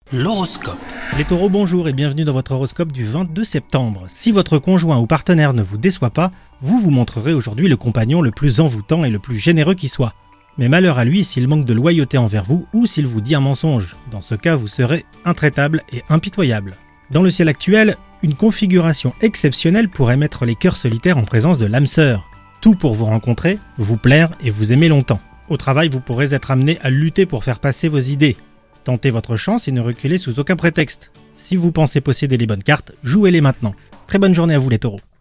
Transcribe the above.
L'horoscope. Les taureaux, bonjour et bienvenue dans votre horoscope du 22 septembre. Si votre conjoint ou partenaire ne vous déçoit pas, vous vous montrerez aujourd'hui le compagnon le plus envoûtant et le plus généreux qui soit. Mais malheur à lui s'il manque de loyauté envers vous ou s'il vous dit un mensonge. Dans ce cas, vous serez intraitable et impitoyable. Dans le ciel actuel, une configuration exceptionnelle pourrait mettre les cœurs solitaires en présence de l'âme sœur. Tout pour vous rencontrer, vous plaire et vous aimer longtemps. Au travail, vous pourrez être amené à lutter pour faire passer vos idées. Tentez votre chance et ne reculez sous aucun prétexte. Si vous pensez posséder les bonnes cartes, jouez-les maintenant. Très bonne journée à vous les taureaux.